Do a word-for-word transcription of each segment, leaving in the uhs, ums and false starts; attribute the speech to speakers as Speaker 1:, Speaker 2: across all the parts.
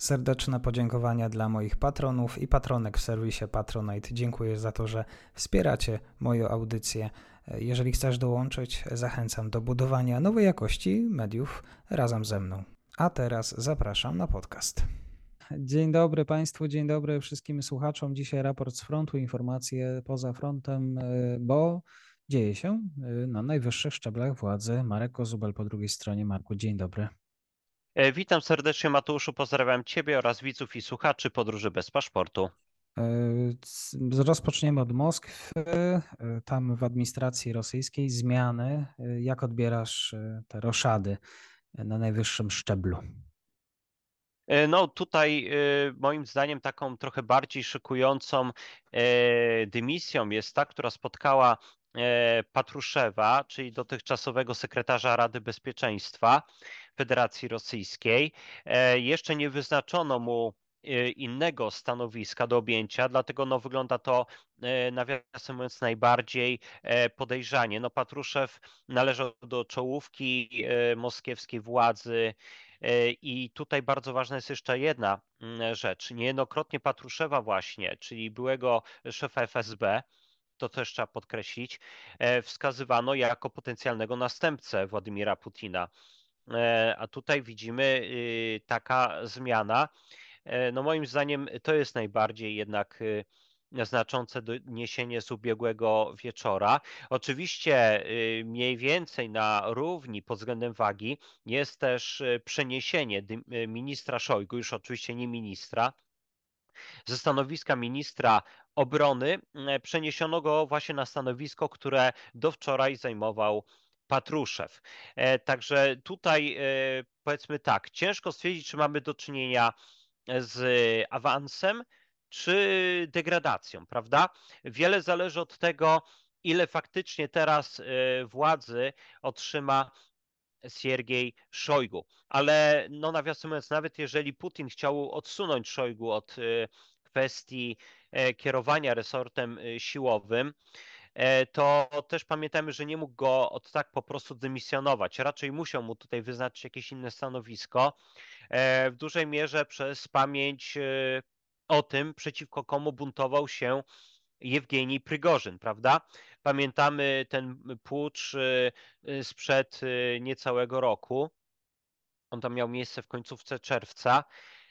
Speaker 1: Serdeczne podziękowania dla moich patronów i patronek w serwisie Patronite. Dziękuję za to, że wspieracie moją audycję. Jeżeli chcesz dołączyć, zachęcam do budowania nowej jakości mediów razem ze mną. A teraz zapraszam na podcast. Dzień dobry Państwu, dzień dobry wszystkim słuchaczom. Dzisiaj raport z frontu, informacje poza frontem, bo dzieje się na najwyższych szczeblach władzy. Marek Kozubel po drugiej stronie. Marku, dzień dobry.
Speaker 2: Witam serdecznie, Mateuszu, pozdrawiam Ciebie oraz widzów i słuchaczy Podróży bez paszportu.
Speaker 1: Rozpoczniemy od Moskwy. Tam w administracji rosyjskiej zmiany. Jak odbierasz te roszady na najwyższym szczeblu?
Speaker 2: No tutaj moim zdaniem taką trochę bardziej szykującą dymisją jest ta, która spotkała Patruszewa, czyli dotychczasowego sekretarza Rady Bezpieczeństwa Federacji Rosyjskiej. Jeszcze nie wyznaczono mu innego stanowiska do objęcia, dlatego no, wygląda to, nawiasem mówiąc, najbardziej podejrzanie. No, Patruszew należał do czołówki moskiewskiej władzy i tutaj bardzo ważna jest jeszcze jedna rzecz. Niejednokrotnie Patruszewa właśnie, czyli byłego szefa F S B, to też trzeba podkreślić, wskazywano jako potencjalnego następcę Władimira Putina. A tutaj widzimy taka zmiana. No moim zdaniem to jest najbardziej jednak znaczące doniesienie z ubiegłego wieczora. Oczywiście mniej więcej na równi pod względem wagi jest też przeniesienie ministra Szojgu, już oczywiście nie ministra, ze stanowiska ministra obrony przeniesiono go właśnie na stanowisko, które do wczoraj zajmował Patruszew. Także tutaj powiedzmy tak, ciężko stwierdzić, czy mamy do czynienia z awansem, czy degradacją, prawda? Wiele zależy od tego, ile faktycznie teraz władzy otrzyma Siergiej Szojgu. Ale no nawiasem mówiąc, nawet jeżeli Putin chciał odsunąć Szojgu od kwestii kierowania resortem siłowym, to też pamiętajmy, że nie mógł go od tak po prostu dymisjonować. Raczej musiał mu tutaj wyznaczyć jakieś inne stanowisko. W dużej mierze przez pamięć o tym, przeciwko komu buntował się Jewgenij Prygorzyn, prawda? Pamiętamy ten pucz sprzed niecałego roku. On tam miał miejsce w końcówce czerwca.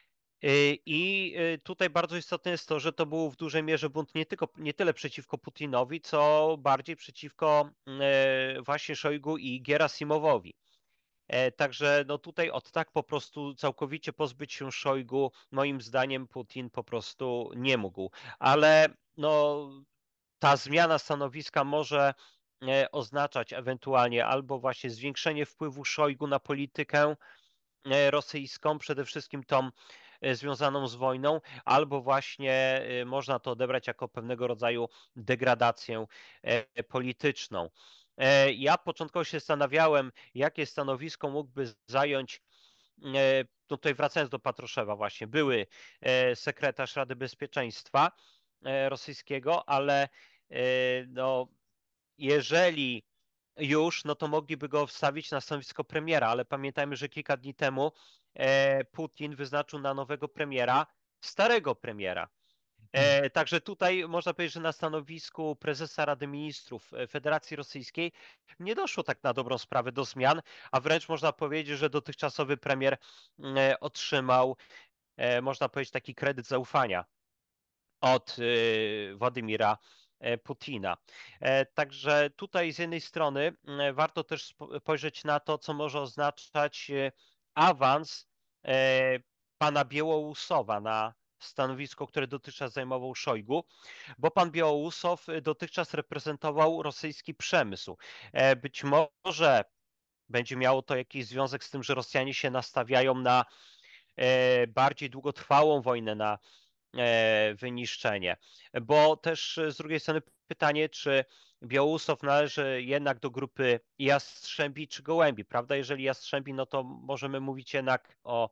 Speaker 2: I tutaj bardzo istotne jest to, że to był w dużej mierze bunt nie, tylko, nie tyle przeciwko Putinowi, co bardziej przeciwko właśnie Szojgu i Gerasimowowi. Także no tutaj od tak po prostu całkowicie pozbyć się Szojgu, moim zdaniem Putin po prostu nie mógł. Ale no ta zmiana stanowiska może oznaczać ewentualnie albo właśnie zwiększenie wpływu Szojgu na politykę rosyjską, przede wszystkim tą związaną z wojną, albo właśnie można to odebrać jako pewnego rodzaju degradację polityczną. Ja początkowo się zastanawiałem, jakie stanowisko mógłby zająć, tutaj wracając do Patruszewa właśnie, były sekretarz Rady Bezpieczeństwa rosyjskiego, ale no, jeżeli już, no to mogliby go wstawić na stanowisko premiera, ale pamiętajmy, że kilka dni temu Putin wyznaczył na nowego premiera starego premiera. E, także tutaj można powiedzieć, że na stanowisku prezesa Rady Ministrów Federacji Rosyjskiej nie doszło tak na dobrą sprawę do zmian, a wręcz można powiedzieć, że dotychczasowy premier e, otrzymał, e, można powiedzieć, taki kredyt zaufania od e, Władimira Putina. Także tutaj z jednej strony warto też spojrzeć na to, co może oznaczać awans pana Białołusowa na stanowisko, które dotychczas zajmował Szojgu, bo pan Białołusow dotychczas reprezentował rosyjski przemysł. Być może będzie miało to jakiś związek z tym, że Rosjanie się nastawiają na bardziej długotrwałą wojnę, na wyniszczenie. Bo też z drugiej strony pytanie, czy Białousław należy jednak do grupy Jastrzębi czy Gołębi, prawda? Jeżeli Jastrzębi, no to możemy mówić jednak o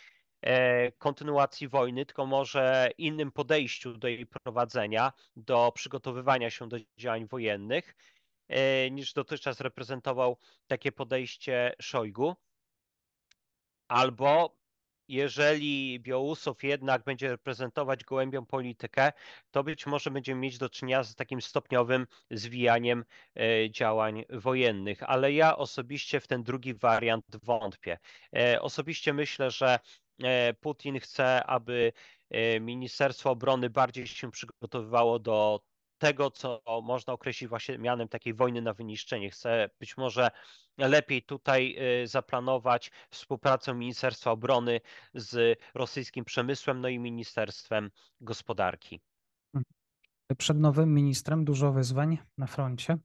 Speaker 2: kontynuacji wojny, tylko może innym podejściu do jej prowadzenia, do przygotowywania się do działań wojennych, niż dotychczas reprezentował takie podejście Szojgu. Albo jeżeli Białusów jednak będzie reprezentować gołębią politykę, to być może będziemy mieć do czynienia z takim stopniowym zwijaniem e, działań wojennych, ale ja osobiście w ten drugi wariant wątpię. E, Osobiście myślę, że e, Putin chce, aby e, Ministerstwo Obrony bardziej się przygotowywało do tego, co można określić właśnie mianem takiej wojny na wyniszczenie. Chce być może lepiej tutaj e, zaplanować współpracę Ministerstwa Obrony z rosyjskim przemysłem, no i Ministerstwem Gospodarki.
Speaker 1: Przed nowym ministrem dużo wyzwań na froncie.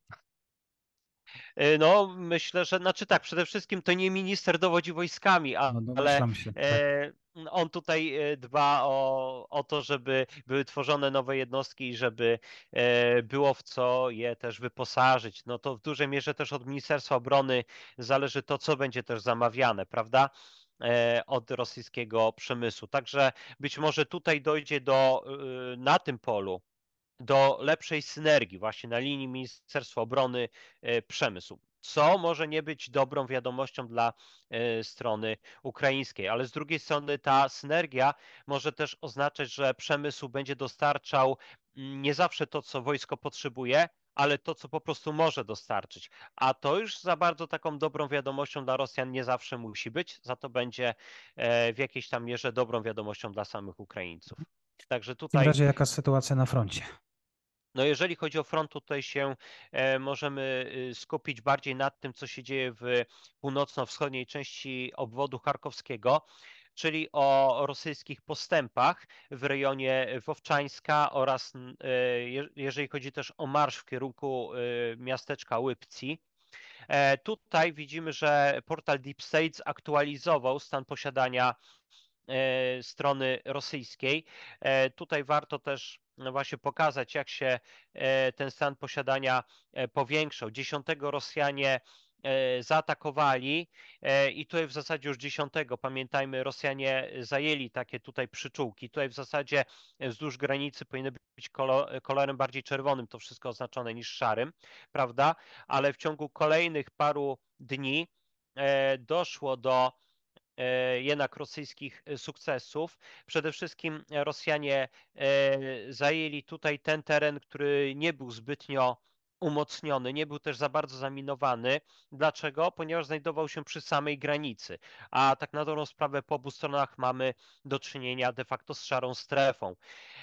Speaker 2: E, No, myślę, że, znaczy tak, przede wszystkim to nie minister dowodzi wojskami, a-
Speaker 1: No
Speaker 2: ale
Speaker 1: domyślam się, tak.
Speaker 2: e, on tutaj e, dba o, o to, żeby były tworzone nowe jednostki i żeby e, było w co je też wyposażyć. No to w dużej mierze też od Ministerstwa Obrony zależy to, co będzie też zamawiane, prawda? E, Od rosyjskiego przemysłu. Także być może tutaj dojdzie do, e, na tym polu do lepszej synergii właśnie na linii Ministerstwa Obrony e, Przemysłu. Co może nie być dobrą wiadomością dla e, strony ukraińskiej, ale z drugiej strony ta synergia może też oznaczać, że przemysł będzie dostarczał mm, nie zawsze to, co wojsko potrzebuje, ale to, co po prostu może dostarczyć. A to już za bardzo taką dobrą wiadomością dla Rosjan nie zawsze musi być, za to będzie e, w jakiejś tam mierze dobrą wiadomością dla samych Ukraińców. Także
Speaker 1: W takim
Speaker 2: tutaj
Speaker 1: razie jaka sytuacja na froncie?
Speaker 2: no jeżeli chodzi o front, tutaj się e, możemy y, skupić bardziej nad tym, co się dzieje w północno-wschodniej części obwodu charkowskiego, czyli o rosyjskich postępach w rejonie Wowczańska oraz n- e, je- jeżeli chodzi też o marsz w kierunku e, miasteczka Łypci. E, Tutaj widzimy, że portal Deep State aktualizował stan posiadania e, strony rosyjskiej. E, Tutaj warto też no właśnie pokazać, jak się e, ten stan posiadania e, powiększał. Dziesiątego Rosjanie e, zaatakowali e, i tutaj w zasadzie już dziesiątego, pamiętajmy, Rosjanie zajęli takie tutaj przyczółki. Tutaj w zasadzie wzdłuż granicy powinny być kolo- kolorem bardziej czerwonym to wszystko oznaczone niż szarym, prawda? Ale w ciągu kolejnych paru dni e, doszło do e, jednak rosyjskich e, sukcesów. Przede wszystkim Rosjanie e, zajęli tutaj ten teren, który nie był zbytnio umocniony, nie był też za bardzo zaminowany. Dlaczego? Ponieważ znajdował się przy samej granicy, a tak na dobrą sprawę po obu stronach mamy do czynienia de facto z szarą strefą.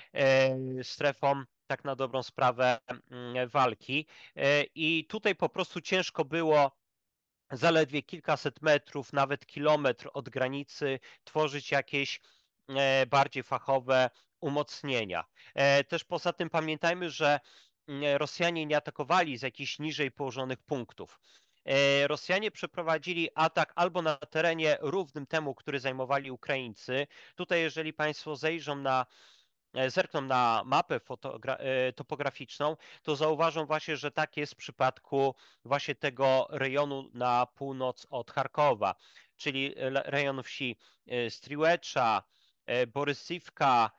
Speaker 2: E, Strefą tak na dobrą sprawę mm, walki. E, I tutaj po prostu ciężko było zaledwie kilkaset metrów, nawet kilometr od granicy tworzyć jakieś e, bardziej fachowe umocnienia. E, Też poza tym pamiętajmy, że mm, Rosjanie nie atakowali z jakichś niżej położonych punktów. E, Rosjanie przeprowadzili atak albo na terenie równym temu, który zajmowali Ukraińcy. Tutaj, jeżeli Państwo zejrzą na e, zerkną na mapę fotogra- e, topograficzną, to zauważą właśnie, że tak jest w przypadku właśnie tego rejonu na północ od Charkowa, czyli le- rejon wsi e, Striłecza, e, Borysywka,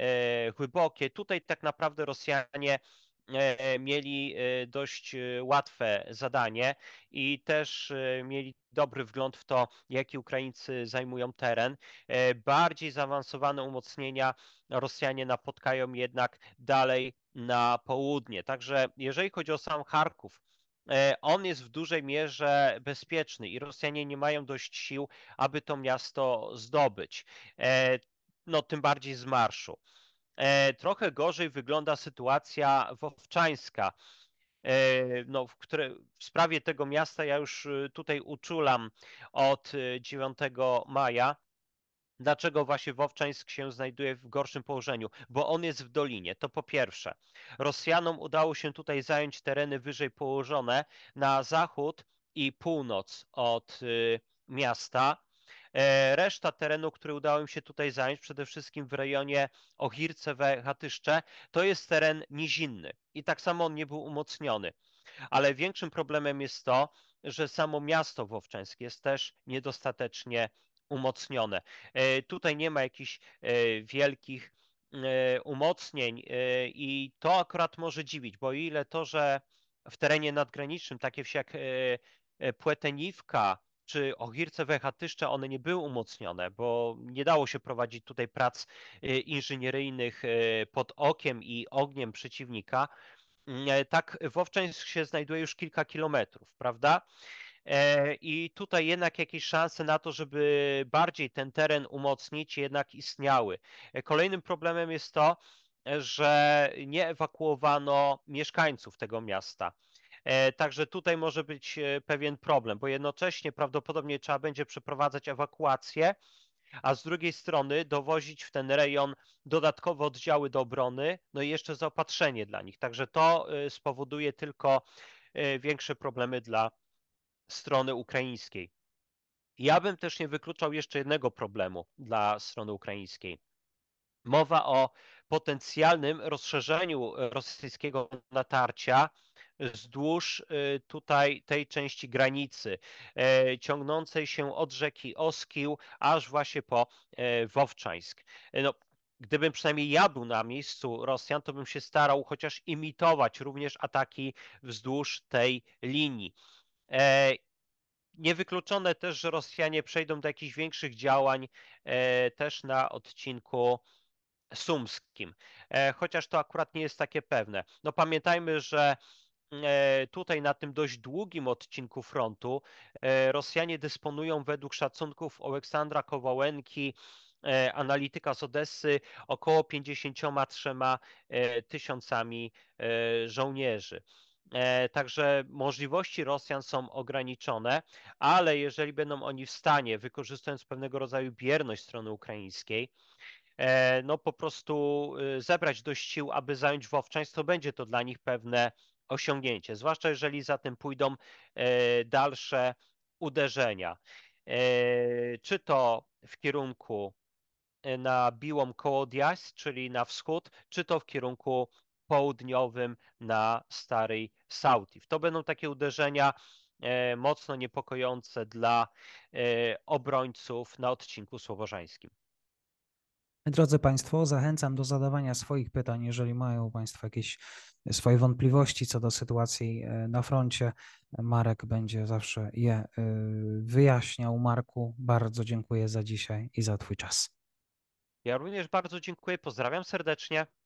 Speaker 2: e, Głębokie. Tutaj tak naprawdę Rosjanie e, mieli e, dość e, łatwe zadanie i też e, mieli dobry wgląd w to, jaki Ukraińcy zajmują teren. E, Bardziej zaawansowane umocnienia Rosjanie napotkają jednak dalej na południe. Także jeżeli chodzi o sam Charków, e, on jest w dużej mierze bezpieczny i Rosjanie nie mają dość sił, aby to miasto zdobyć. E, No, tym bardziej z marszu. E, Trochę gorzej wygląda sytuacja wowczańska. E, No, w, które, w sprawie tego miasta ja już e, tutaj uczulam od e, dziewiątego maja. Dlaczego właśnie Wowczańsk się znajduje w gorszym położeniu? Bo on jest w dolinie, to po pierwsze. Rosjanom udało się tutaj zająć tereny wyżej położone na zachód i północ od y, miasta. E, Reszta terenu, który udało im się tutaj zająć, przede wszystkim w rejonie Ochircewe, Hatyszcze, to jest teren nizinny i tak samo on nie był umocniony. Ale większym problemem jest to, że samo miasto wowczańskie jest też niedostatecznie umocnione. E, Tutaj nie ma jakichś e, wielkich e, umocnień e, i to akurat może dziwić, bo o ile to, że w terenie nadgranicznym takie wsi jak e, e, Płeteniwka, czy Ochirce Węchatyszcze, one nie były umocnione, bo nie dało się prowadzić tutaj prac inżynieryjnych pod okiem i ogniem przeciwnika. Tak Wowczańsk się znajduje już kilka kilometrów, prawda? I tutaj jednak jakieś szanse na to, żeby bardziej ten teren umocnić, jednak istniały. Kolejnym problemem jest to, że nie ewakuowano mieszkańców tego miasta. Także tutaj może być pewien problem, bo jednocześnie prawdopodobnie trzeba będzie przeprowadzać ewakuację, a z drugiej strony dowozić w ten rejon dodatkowe oddziały do obrony, no i jeszcze zaopatrzenie dla nich. Także to spowoduje tylko większe problemy dla strony ukraińskiej. Ja bym też nie wykluczał jeszcze jednego problemu dla strony ukraińskiej. Mowa o potencjalnym rozszerzeniu rosyjskiego natarcia wzdłuż tutaj tej części granicy, ciągnącej się od rzeki Oskił aż właśnie po Wowczańsk. No, gdybym przynajmniej ja był na miejscu Rosjan, to bym się starał chociaż imitować również ataki wzdłuż tej linii. Niewykluczone też, że Rosjanie przejdą do jakichś większych działań też na odcinku sumskim, chociaż to akurat nie jest takie pewne. No pamiętajmy, że tutaj na tym dość długim odcinku frontu Rosjanie dysponują według szacunków Aleksandra Kowalenki, analityka z Odessy, około pięćdziesięcioma trzema tysiącami żołnierzy. Także możliwości Rosjan są ograniczone, ale jeżeli będą oni w stanie, wykorzystując pewnego rodzaju bierność strony ukraińskiej, no po prostu zebrać dość sił, aby zająć Wowczańsk, to będzie to dla nich pewne osiągnięcie, zwłaszcza jeżeli za tym pójdą dalsze uderzenia. Czy to w kierunku na Biłom Kołodzias, czyli na wschód, czy to w kierunku południowym na Stary Sautif. To będą takie uderzenia mocno niepokojące dla obrońców na odcinku słowożańskim.
Speaker 1: Drodzy Państwo, zachęcam do zadawania swoich pytań, jeżeli mają Państwo jakieś swoje wątpliwości co do sytuacji na froncie. Marek będzie zawsze je wyjaśniał. Marku, bardzo dziękuję za dzisiaj i za Twój czas.
Speaker 2: Ja również bardzo dziękuję, pozdrawiam serdecznie.